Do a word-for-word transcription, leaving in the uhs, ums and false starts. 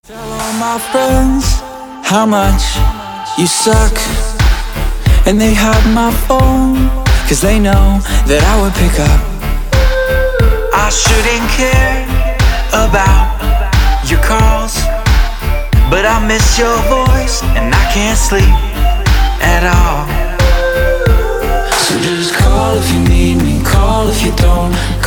Tell all my friends how much you suck, and they hide my phone, cause they know that I would pick up. I shouldn't care about your calls, but I miss your voice and I can't sleep at all. So just call if you need me, call if you don't.